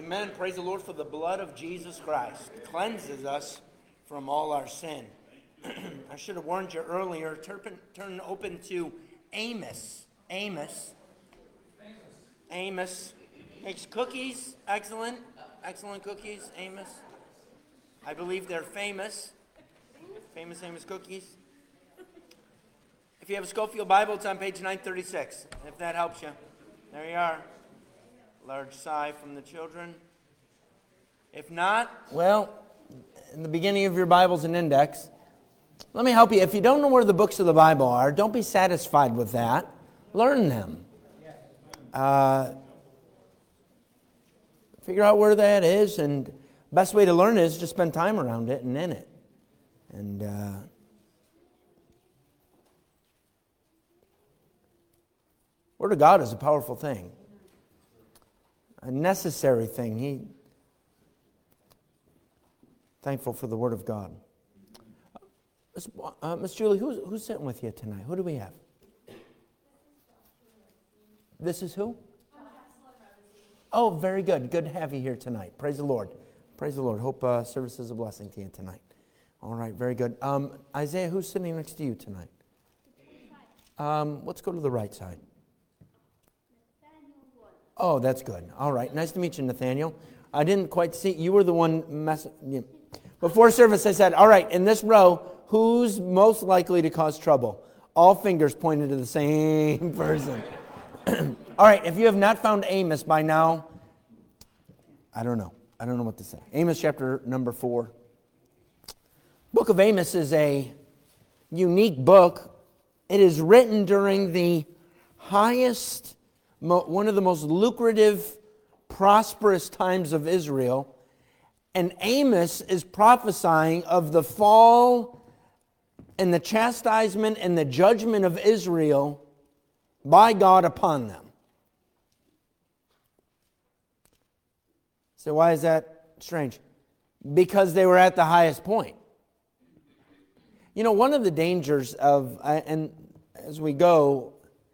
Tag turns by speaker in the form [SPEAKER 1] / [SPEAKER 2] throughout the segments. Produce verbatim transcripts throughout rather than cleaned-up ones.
[SPEAKER 1] Amen. Praise the Lord for the blood of Jesus Christ. It cleanses us from all our sin. I should have warned you earlier. Turn, turn open to Amos. Amos. Amos. Makes cookies. Excellent. Excellent cookies. Amos. I believe they're famous. Famous Amos cookies. If you have a Schofield Bible, it's on page nine thirty-six. If that helps you. There you are. Large sigh from the children. If not, well, in the beginning of your Bible's an index. Let me help you. If you don't know where the books of the Bible are, don't be satisfied with that. Learn them. Uh, figure out where that is, and the best way to learn it is just spend time around it and in it. And uh, Word of God is a powerful thing. A necessary thing. He thankful for the Word of God. Uh, Miss Julie, who's, who's sitting with you tonight? Who do we have? This is who? Oh, very good. Good to have you here tonight. Praise the Lord. Praise the Lord. Hope uh, service is a blessing to you tonight. All right, very good. Um, Isaiah, who's sitting next to you tonight? Um, let's go to the right side. Oh, that's good. All right. Nice to meet you, Nathaniel. I didn't quite see. You were the one mess. Before service, I said, all right, in this row, who's most likely to cause trouble? All fingers pointed to the same person. All right. If you have not found Amos by now, I don't know. I don't know what to say. Amos chapter number four. Book of Amos is a unique book. It is written during the highest one of the most lucrative, prosperous times of Israel. And Amos is prophesying of the fall and the chastisement and the judgment of Israel by God upon them. So why is that strange? Because they were at the highest point. You know, one of the dangers of, and as we go,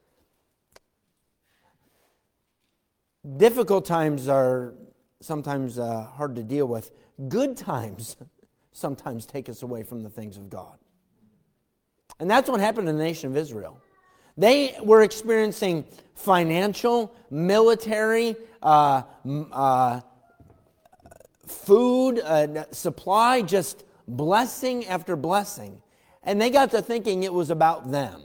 [SPEAKER 1] difficult times are sometimes uh, hard to deal with. Good times sometimes take us away from the things of God. And that's what happened in the nation of Israel. They were experiencing financial, military, uh, uh, food, uh, supply, just blessing after blessing. And they got to thinking it was about them.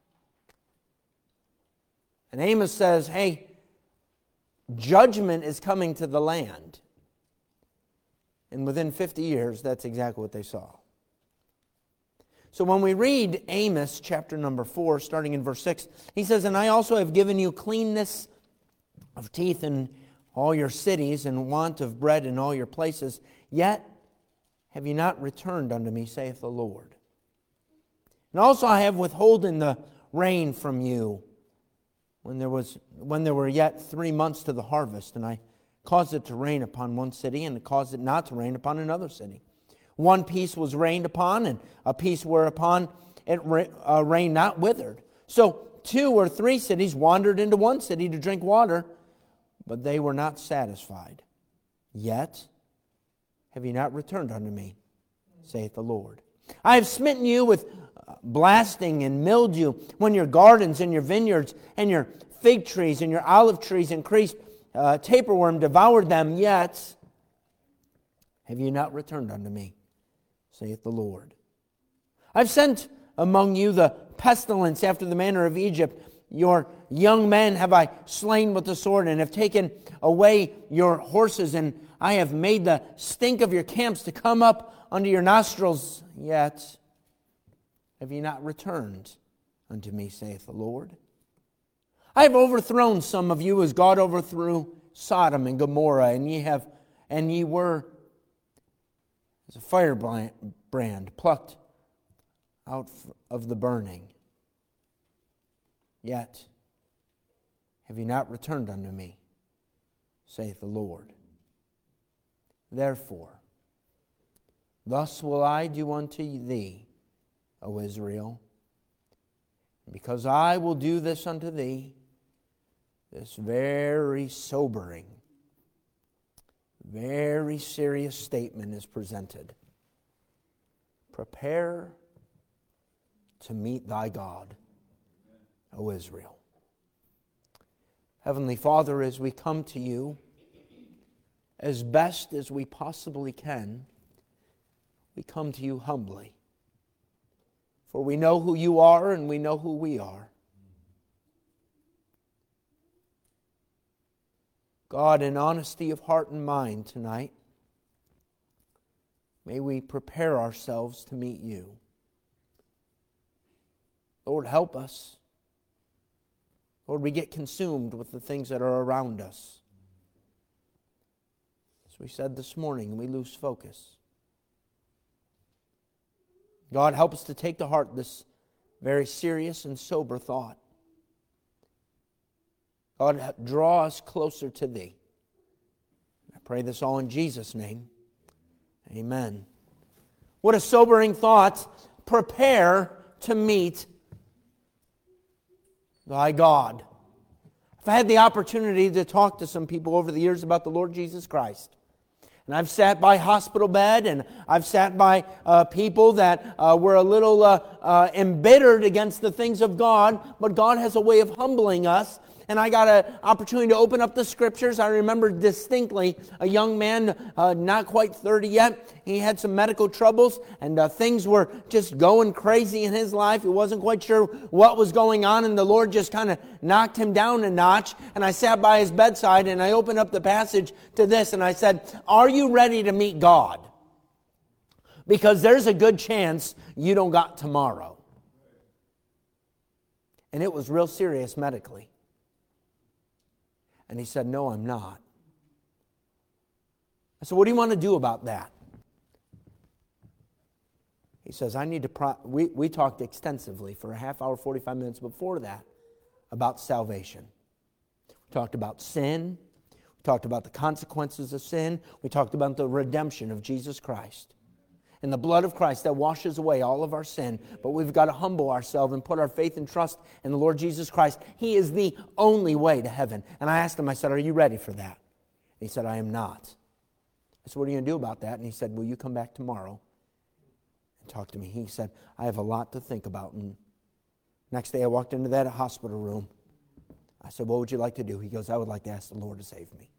[SPEAKER 1] And Amos says, hey, judgment is coming to the land. And within fifty years, that's exactly what they saw. So when we read Amos chapter number four, starting in verse six, he says, and I also have given you cleanness of teeth in all your cities, and want of bread in all your places. Yet have you not returned unto me, saith the Lord. And also I have withholden the rain from you, When there was, when there were yet three months to the harvest, and I caused it to rain upon one city, and caused it not to rain upon another city. One piece was rained upon, and a piece whereupon it uh, rained not withered. So two or three cities wandered into one city to drink water, but they were not satisfied. Yet have ye not returned unto me, saith the Lord. I have smitten you with blasting and mildew when your gardens and your vineyards and your fig trees and your olive trees increased. Uh, tapeworm devoured them, yet have you not returned unto me, saith the Lord. I've sent among you the pestilence after the manner of Egypt. Your young men have I slain with the sword, and have taken away your horses, and I have made the stink of your camps to come up unto your nostrils, yet have ye not returned unto me, saith the Lord? I have overthrown some of you as God overthrew Sodom and Gomorrah, and ye have, and ye were as a firebrand plucked out of the burning. Yet have ye not returned unto me, saith the Lord. Therefore, thus will I do unto thee, O Israel, because I will do this unto thee, this very sobering very serious statement is presented. Prepare to meet thy God, O Israel. Heavenly Father, as we come to you, as best as we possibly can, we come to you humbly. For we know who you are and we know who we are. God, in honesty of heart and mind tonight, may we prepare ourselves to meet you. Lord, help us. Lord, we get consumed with the things that are around us. As we said this morning, we lose focus. God, help us to take to heart this very serious and sober thought. God, draw us closer to Thee. I pray this all in Jesus' name. Amen. What a sobering thought. Prepare to meet thy God. I've had the opportunity to talk to some people over the years about the Lord Jesus Christ. And I've sat by hospital bed, and I've sat by uh, people that uh, were a little uh, uh, embittered against the things of God, but God has a way of humbling us. And I got an opportunity to open up the Scriptures. I remember distinctly a young man, uh, not quite thirty yet. He had some medical troubles, and uh, things were just going crazy in his life. He wasn't quite sure what was going on, and the Lord just kind of knocked him down a notch. And I sat by his bedside, and I opened up the passage to this, and I said, "Are you ready to meet God? Because there's a good chance you don't got tomorrow." And it was real serious medically. And he said, "No, I'm not." I said, "What do you want to do about that?" He says, "I need to..." Pro-. We, we talked extensively for a half hour, forty-five minutes before that about salvation. We talked about sin. We talked about the consequences of sin. We talked about the redemption of Jesus Christ. And the blood of Christ that washes away all of our sin. But we've got to humble ourselves and put our faith and trust in the Lord Jesus Christ. He is the only way to heaven. And I asked him, I said, "Are you ready for that?" He said, "I am not." I said, "What are you going to do about that?" And he said, "Will you come back tomorrow and talk to me?" He said, "I have a lot to think about." And next day I walked into that hospital room. I said, "What would you like to do?" He goes, "I would like to ask the Lord to save me."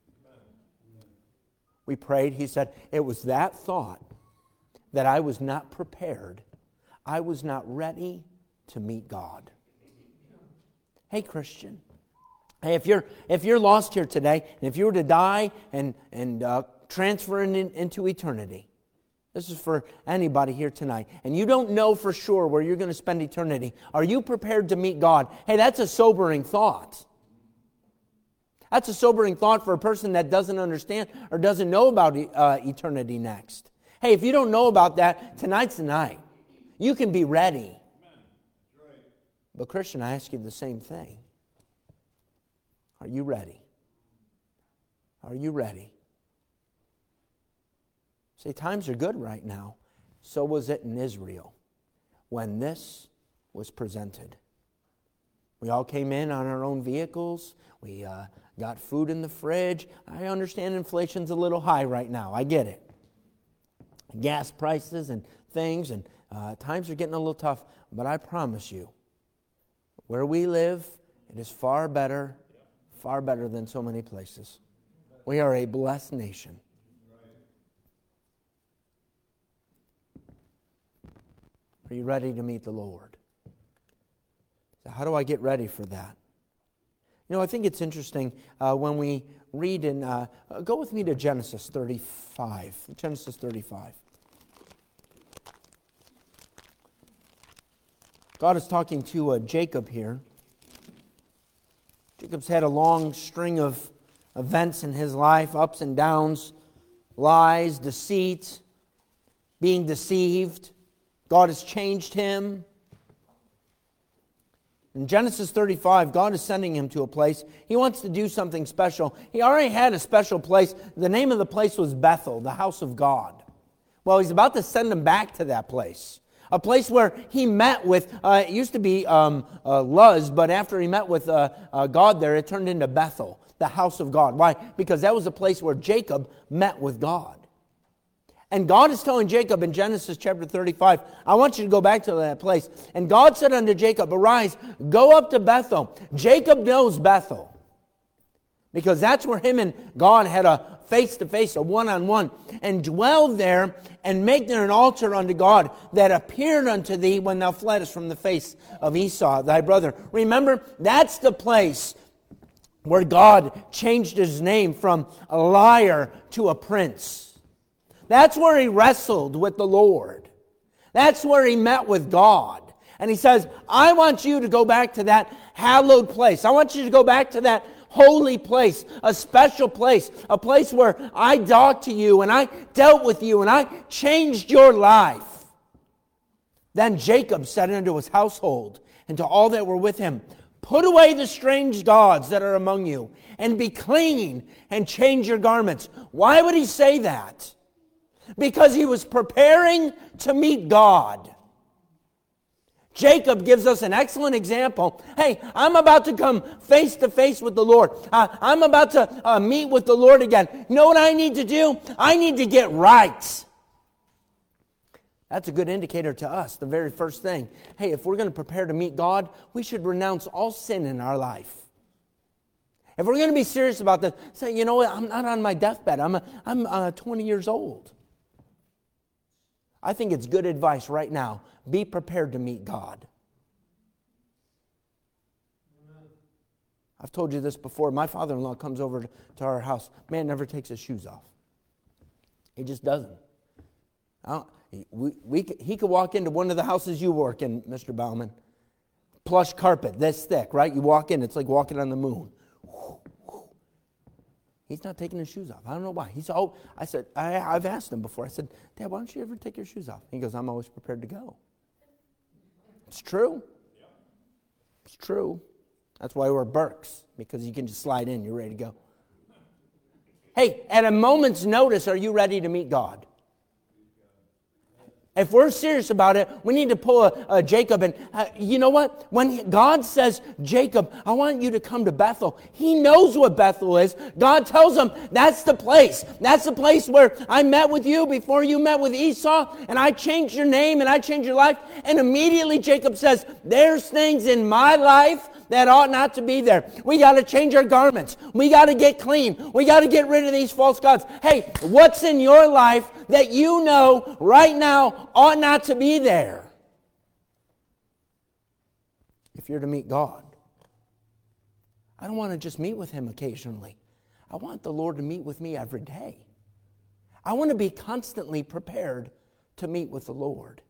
[SPEAKER 1] We prayed. He said, "It was that thought that I was not prepared. I was not ready to meet God." Hey, Christian. Hey, if you're if you're lost here today, and if you were to die and and uh, transfer in, into eternity, this is for anybody here tonight, and you don't know for sure where you're going to spend eternity, are you prepared to meet God? Hey, that's a sobering thought. That's a sobering thought for a person that doesn't understand or doesn't know about uh, eternity next. Hey, if you don't know about that, tonight's the night. You can be ready. But Christian, I ask you the same thing. Are you ready? Are you ready? See, times are good right now. So was it in Israel when this was presented. We all came in on our own vehicles. We uh, got food in the fridge. I understand inflation's a little high right now. I get it. Gas prices and things, and uh, times are getting a little tough. But I promise you, where we live, it is far better, far better than so many places. We are a blessed nation. Are you ready to meet the Lord? So how do I get ready for that? You know, I think it's interesting uh, when we read in, uh, go with me to Genesis thirty-five. Genesis thirty-five. God is talking to uh, Jacob here. Jacob's had a long string of events in his life, ups and downs, lies, deceit, being deceived. God has changed him. In Genesis thirty-five, God is sending him to a place. He wants to do something special. He already had a special place. The name of the place was Bethel, the house of God. Well, he's about to send him back to that place. A place where he met with, uh, it used to be um, uh, Luz, but after he met with uh, uh, God there, it turned into Bethel. the house of God. Why? Because that was the place where Jacob met with God. And God is telling Jacob in Genesis chapter thirty-five, I want you to go back to that place. And God said unto Jacob, arise, go up to Bethel. Jacob knows Bethel, because that's where him and God had a face-to-face, a one-on-one, and dwell there and make there an altar unto God that appeared unto thee when thou fleddest from the face of Esau, thy brother. Remember, that's the place where God changed his name from a liar to a prince. That's where he wrestled with the Lord. That's where he met with God. And he says, I want you to go back to that hallowed place. I want you to go back to that holy place, a special place, a place where I talked to you and I dealt with you and I changed your life. Then Jacob said unto his household and to all that were with him, put away the strange gods that are among you and be clean and change your garments. Why would he say that? Because he was preparing to meet God. Jacob gives us an excellent example. Hey, I'm about to come face to face with the Lord. Uh, I'm about to uh, meet with the Lord again. You know what I need to do? I need to get right. That's a good indicator to us, the very first thing. Hey, if we're going to prepare to meet God, we should renounce all sin in our life. If we're going to be serious about this, say, you know what, I'm not on my deathbed. I'm, a, I'm uh, twenty years old. I think it's good advice right now. Be prepared to meet God. I've told you this before. My father-in-law comes over to our house. Man never takes his shoes off. He just doesn't. I don't, we, we, he could walk into one of the houses you work in, Mister Bauman. Plush carpet, this thick, right? You walk in, it's like walking on the moon. He's not taking his shoes off. I don't know why. He's all, I said, I, I've asked him before. I said, Dad, why don't you ever take your shoes off? He goes, I'm always prepared to go. It's true. It's true. That's why we're Birks, because you can just slide in. You're ready to go. Hey, at a moment's notice, are you ready to meet God? If we're serious about it, we need to pull a, a Jacob. And uh, you know what? When God says, Jacob, I want you to come to Bethel, he knows what Bethel is. God tells him, that's the place. That's the place where I met with you before you met with Esau, and I changed your name and I changed your life. And immediately Jacob says, there's things in my life that ought not to be there. We got to change our garments. We got to get clean. We got to get rid of these false gods. Hey, what's in your life that you know right now ought not to be there? If you're to meet God, I don't want to just meet with him occasionally. I want the Lord to meet with me every day. I want to be constantly prepared to meet with the Lord.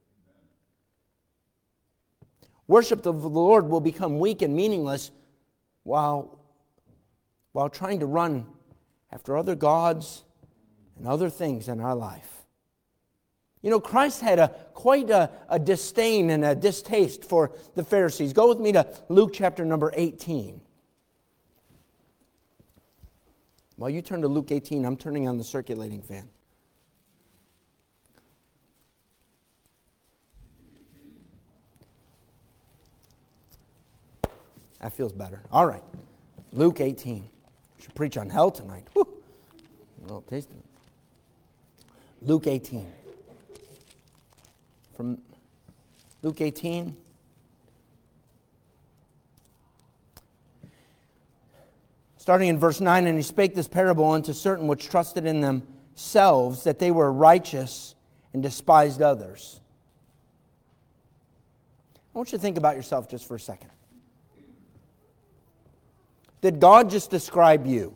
[SPEAKER 1] Worship of the Lord will become weak and meaningless while, while trying to run after other gods and other things in our life. You know, Christ had a quite a, a disdain and a distaste for the Pharisees. Go with me to Luke chapter number eighteen. While you turn to Luke eighteen, I'm turning on the circulating fan. That feels better. All right. Luke eighteen. I should preach on hell tonight. Whew. A little taste of it. Luke eighteen. From Luke eighteen. Starting in verse nine, and he spake this parable unto certain which trusted in themselves that they were righteous and despised others. I want you to think about yourself just for a second. Did God just describe you?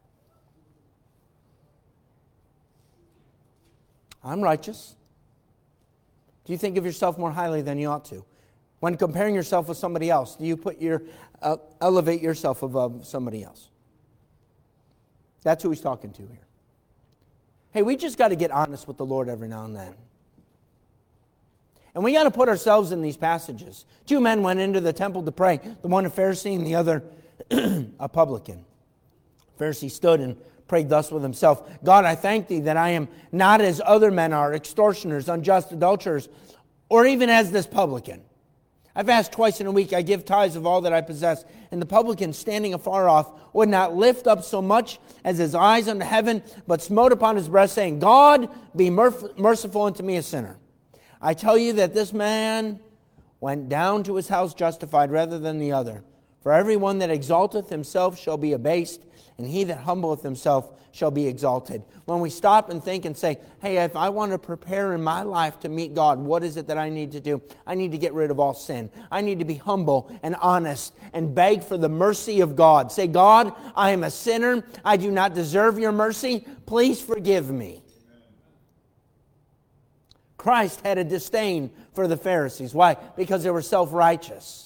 [SPEAKER 1] I'm righteous. Do you think of yourself more highly than you ought to? When comparing yourself with somebody else, do you put your uh, elevate yourself above somebody else? That's who he's talking to here. Hey, we just got to get honest with the Lord every now and then. And we got to put ourselves in these passages. Two men went into the temple to pray, the one a Pharisee and the other a publican. Pharisee stood and prayed thus with himself, God, I thank thee that I am not as other men are, extortioners, unjust, adulterers, or even as this publican. I fast twice in a week. I give tithes of all that I possess. And the publican, standing afar off, would not lift up so much as his eyes unto heaven, but smote upon his breast, saying, God, be merf- merciful unto me, a sinner. I tell you that this man went down to his house justified rather than the other. For everyone that exalteth himself shall be abased, and he that humbleth himself shall be exalted. When we stop and think and say, hey, if I want to prepare in my life to meet God, what is it that I need to do? I need to get rid of all sin. I need to be humble and honest and beg for the mercy of God. Say, God, I am a sinner. I do not deserve your mercy. Please forgive me. Christ had a disdain for the Pharisees. Why? Because they were self-righteous.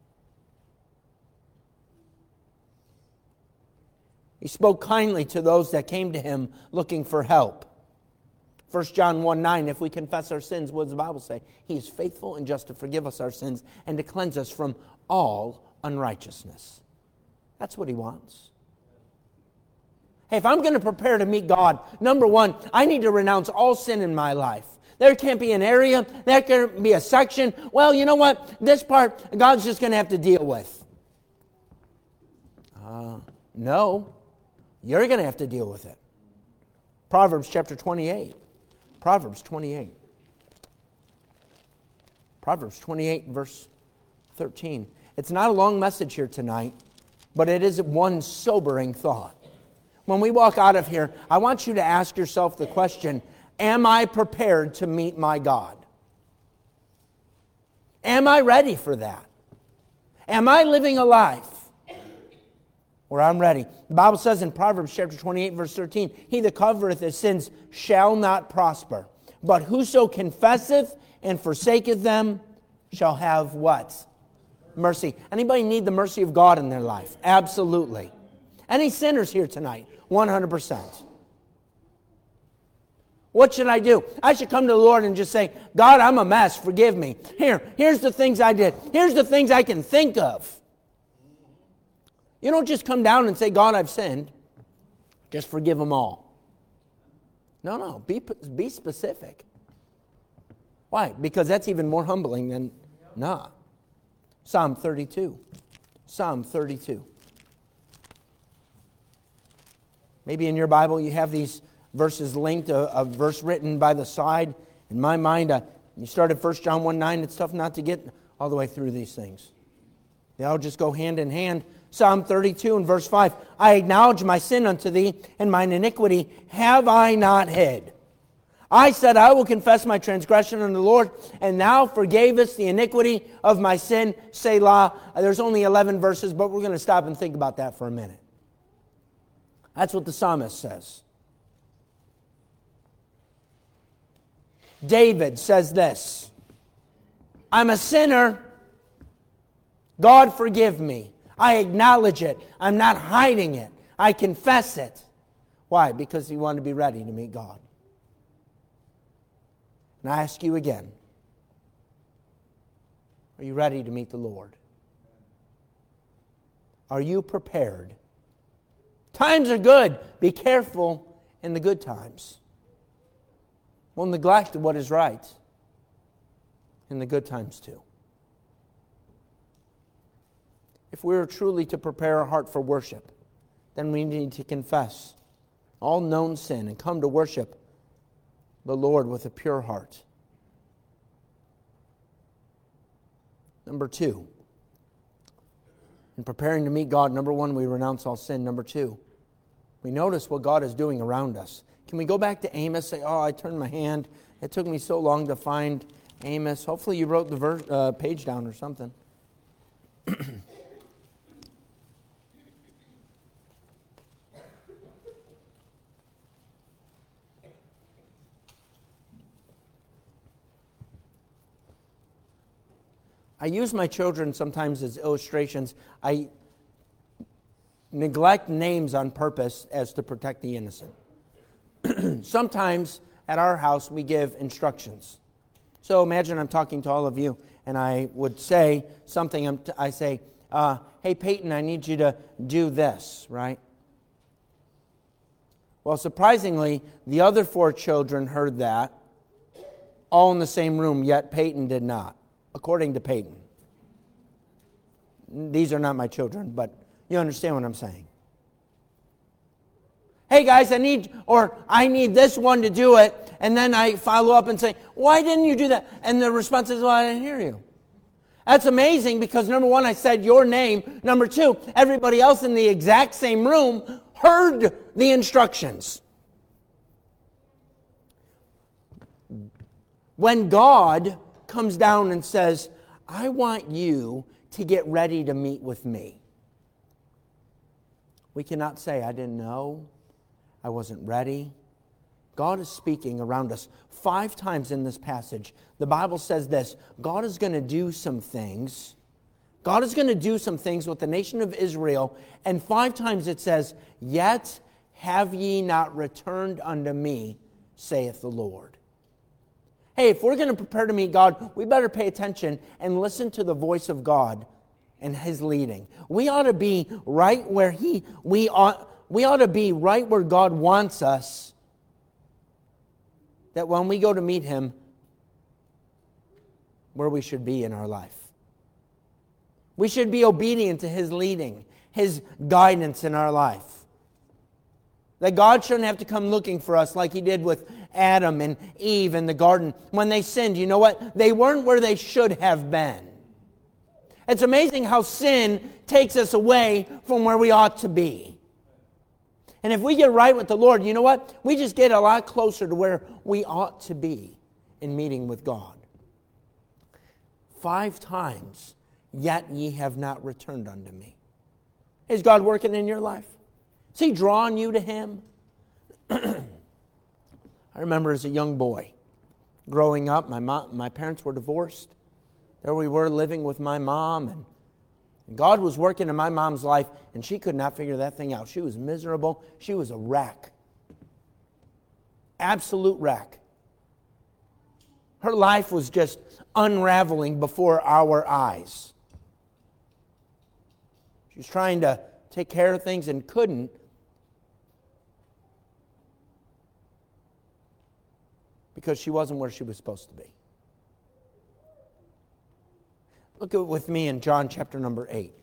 [SPEAKER 1] He spoke kindly to those that came to him looking for help. First John one nine, if we confess our sins, what does the Bible say? He is faithful and just to forgive us our sins and to cleanse us from all unrighteousness. That's what he wants. Hey, if I'm going to prepare to meet God, number one, I need to renounce all sin in my life. There can't be an area, there can't be a section. Well, you know what? This part, God's just going to have to deal with. Uh, no. You're going to have to deal with it. Proverbs chapter twenty-eight. Proverbs twenty-eight. Proverbs twenty-eight, verse thirteen. It's not a long message here tonight, but it is one sobering thought. When we walk out of here, I want you to ask yourself the question, am I prepared to meet my God? Am I ready for that? Am I living a life where I'm ready? The Bible says in Proverbs chapter twenty-eight, verse thirteen, he that covereth his sins shall not prosper, but whoso confesseth and forsaketh them shall have what? Mercy. Anybody need the mercy of God in their life? Absolutely. Any sinners here tonight? one hundred percent. What should I do? I should come to the Lord and just say, God, I'm a mess. Forgive me. Here, here's the things I did. Here's the things I can think of. You don't just come down and say, God, I've sinned. Just forgive them all. No, no. Be, be specific. Why? Because that's even more humbling than, nah. Psalm thirty-two. Psalm thirty-two. Maybe in your Bible you have these verses linked, a, a verse written by the side. In my mind, uh, you start at First John one nine. It's tough not to get all the way through these things. They all just go hand in hand. Psalm thirty-two and verse five. I acknowledge my sin unto thee, and mine iniquity have I not hid. I said, I will confess my transgression unto the Lord, and thou forgavest the iniquity of my sin, Selah. There's only eleven verses, but we're going to stop and think about that for a minute. That's what the psalmist says. David says this, I'm a sinner. God forgive me. I acknowledge it. I'm not hiding it. I confess it. Why? Because he wanted to be ready to meet God. And I ask you again, are you ready to meet the Lord? Are you prepared? Times are good. Be careful in the good times. We'll neglect what is right in the good times too. If we are truly to prepare our heart for worship, then we need to confess all known sin and come to worship the Lord with a pure heart. Number two, in preparing to meet God, number one, we renounce all sin. Number two, we notice what God is doing around us. Can we go back to Amos? Say, oh, I turned my hand. It took me so long to find Amos. Hopefully you wrote the ver- uh, page down or something. I use my children sometimes as illustrations. I neglect names on purpose as to protect the innocent. Sometimes at our house we give instructions. So imagine I'm talking to all of you and I would say something. I say, uh, hey Peyton, I need you to do this, right? Well, surprisingly, the other four children heard that, all in the same room, yet Peyton did not, according to Peyton. these are not my children, but you understand what I'm saying. Hey guys, I need, or I need this one to do it, and then I follow up and say, why didn't you do that? And the response is, well, I didn't hear you. That's amazing because number one, I said your name. Number two, everybody else in the exact same room heard the instructions. When God comes down and says, I want you to get ready to meet with me, we cannot say, I didn't know, I wasn't ready. God is speaking around us. Five times in this passage, the Bible says this, God is going to do some things. God is going to do some things with the nation of Israel. And five times it says, yet have ye not returned unto me, saith the Lord. Hey, if we're going to prepare to meet God, we better pay attention and listen to the voice of God and His leading. We ought to be right where He, we ought, we ought to be right where God wants us, that when we go to meet Him, where we should be in our life. We should be obedient to His leading, His guidance in our life. That God shouldn't have to come looking for us like He did with Adam and Eve in the garden. When they sinned, you know what? They weren't where they should have been. It's amazing how sin takes us away from where we ought to be. And if we get right with the Lord, you know what? We just get a lot closer to where we ought to be in meeting with God. Five times, yet ye have not returned unto me. Is God working in your life? Is He drawing you to Him? I remember as a young boy, growing up, my mom, my parents were divorced. There we were living with my mom, and God was working in my mom's life, and she could not figure that thing out. She was miserable. She was a wreck. Absolute wreck. Her life was just unraveling before our eyes. She was trying to take care of things and couldn't because she wasn't where she was supposed to be. Look at with me in John chapter number eight.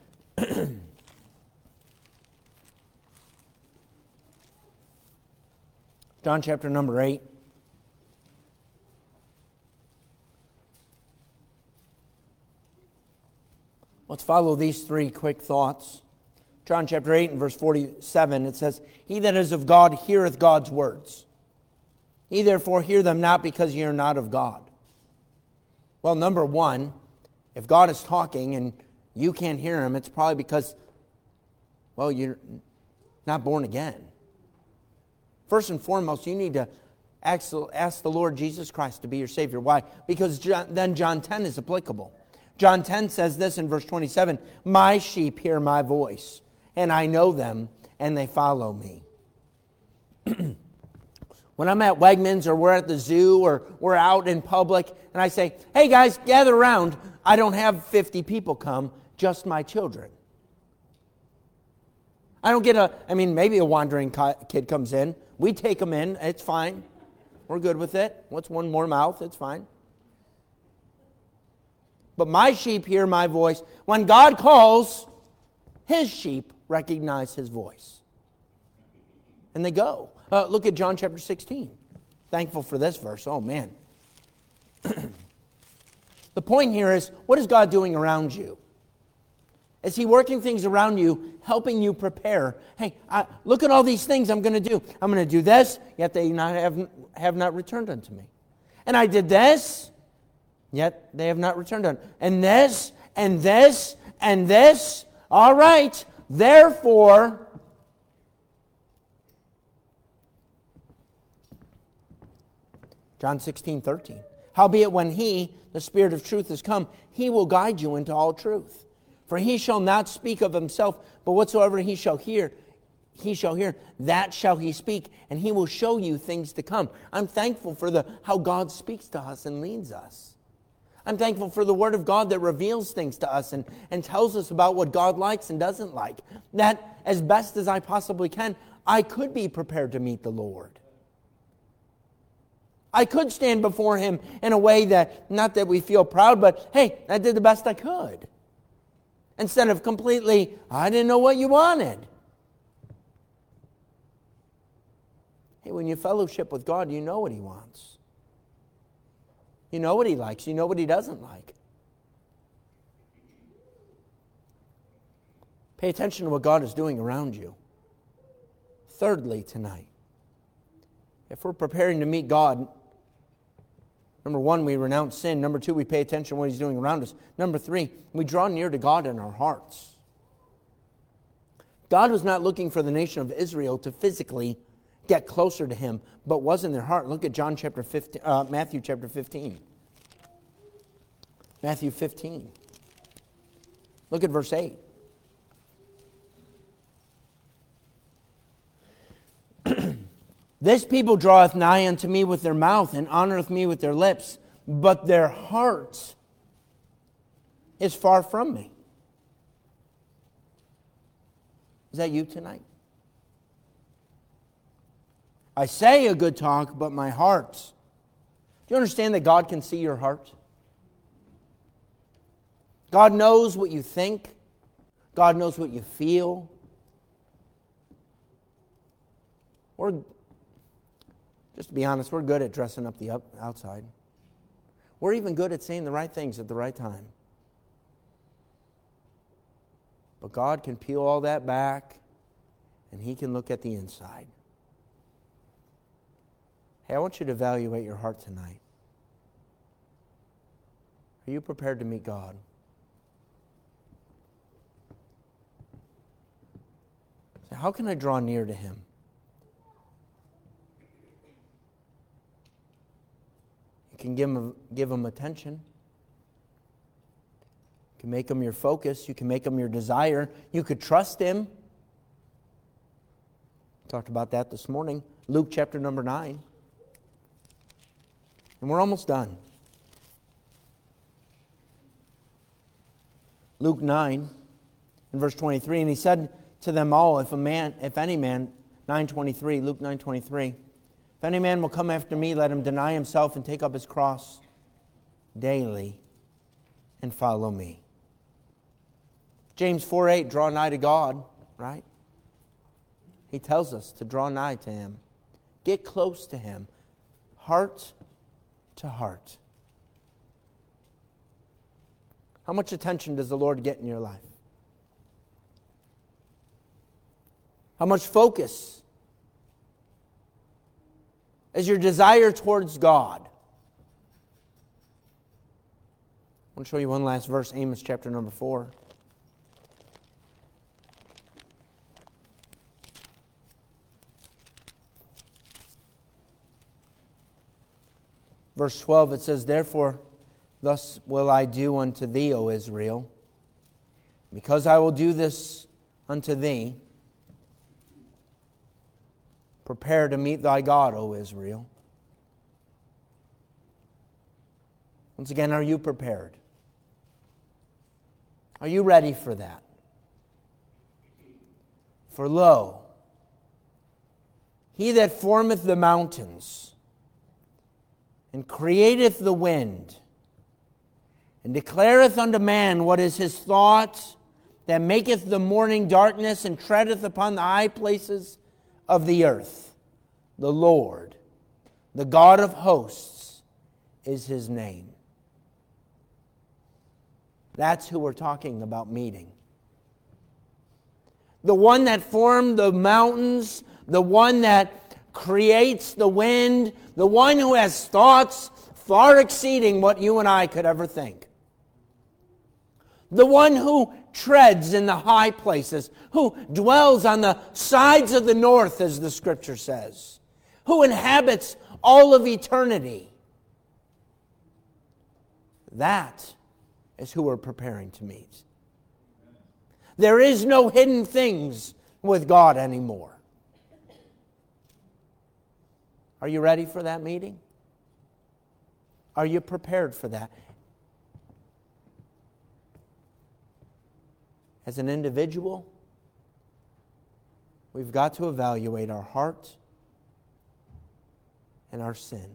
[SPEAKER 1] John chapter number eight. Let's follow these three quick thoughts. John chapter eight and verse forty-seven, it says, He that is of God heareth God's words. Ye therefore hear them not, because ye are not of God. Well, number one, if God is talking and you can't hear Him, it's probably because, well, you're not born again. First and foremost, you need to ask, ask the Lord Jesus Christ to be your Savior. Why? Because John, then John ten is applicable. John ten says this in verse twenty-seven, My sheep hear my voice, and I know them, and they follow me. When I'm at Wegmans or we're at the zoo or we're out in public and I say, hey guys, gather around, I don't have fifty people come, just my children. I don't get a, I mean, maybe a wandering kid comes in. We take them in. It's fine. We're good with it. What's one more mouth? It's fine. But my sheep hear my voice. When God calls, His sheep recognize His voice. And they go. Uh, look at John chapter sixteen. Thankful for this verse. Oh, man. The point here is, what is God doing around you? Is He working things around you, helping you prepare? Hey, I, look at all these things I'm going to do. I'm going to do this, yet they not have, have not returned unto me. And I did this, yet they have not returned unto me. And this, and this, and this. All right, therefore, John sixteen, thirteen. Howbeit when He, the Spirit of truth, is come, He will guide you into all truth. For He shall not speak of Himself, but whatsoever He shall hear, He shall hear, that shall He speak, and He will show you things to come. I'm thankful for the how God speaks to us and leads us. I'm thankful for the Word of God that reveals things to us and, and tells us about what God likes and doesn't like. That, as best as I possibly can, I could be prepared to meet the Lord. I could stand before Him in a way that, not that we feel proud, but hey, I did the best I could. Instead of completely, I didn't know what you wanted. Hey, when you fellowship with God, you know what He wants. You know what He likes. You know what He doesn't like. Pay attention to what God is doing around you. Thirdly, tonight, if we're preparing to meet God, number one, we renounce sin. Number two, we pay attention to what He's doing around us. Number three, we draw near to God in our hearts. God was not looking for the nation of Israel to physically get closer to Him, but was in their heart. Look at John chapter fifteen, uh, Matthew chapter fifteen. Matthew fifteen. Look at verse eight. This people draweth nigh unto me with their mouth, and honoreth me with their lips, but their heart is far from me. Is that you tonight? I say a good talk, but my heart. Do you understand that God can see your heart? God knows what you think. God knows what you feel. We're, just to be honest, we're good at dressing up the up, outside. We're even good at saying the right things at the right time. But God can peel all that back, and He can look at the inside. Hey, I want you to evaluate your heart tonight. Are you prepared to meet God? So how can I draw near to Him? You can give Him, give Him attention. You can make Him your focus. You can make Him your desire. You could trust Him. Talked about that this morning. Luke chapter number nine. And we're almost done. Luke nine, in verse twenty-three, and He said to them all, if a man, if any man, nine twenty-three, Luke nine twenty-three, if any man will come after me, let him deny himself and take up his cross daily and follow me. James four eight, draw nigh to God, right? He tells us to draw nigh to Him. Get close to Him. Heart to heart. How much attention does the Lord get in your life? How much focus is your desire towards God? I want to show you one last verse, Amos chapter number four. Verse twelve, it says, therefore, thus will I do unto thee, O Israel, because I will do this unto thee. Prepare to meet thy God, O Israel. Once again, are you prepared? Are you ready for that? For lo, He that formeth the mountains, and createth the wind, and declareth unto man what is his thought, that maketh the morning darkness, and treadeth upon the high places of the earth. The Lord, the God of hosts, is His name. That's who we're talking about meeting. The one that formed the mountains, the one that creates the wind, the one who has thoughts far exceeding what you and I could ever think. The one who treads in the high places, who dwells on the sides of the north, as the Scripture says, who inhabits all of eternity. That is who we're preparing to meet. There is no hidden things with God anymore. Are you ready for that meeting? Are you prepared for that? As an individual, we've got to evaluate our heart and our sin.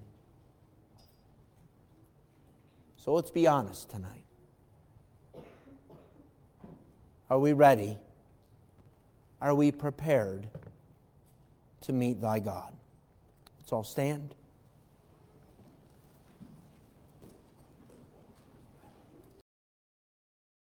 [SPEAKER 1] So let's be honest tonight. Are we ready? Are we prepared to meet thy God? Let's all stand.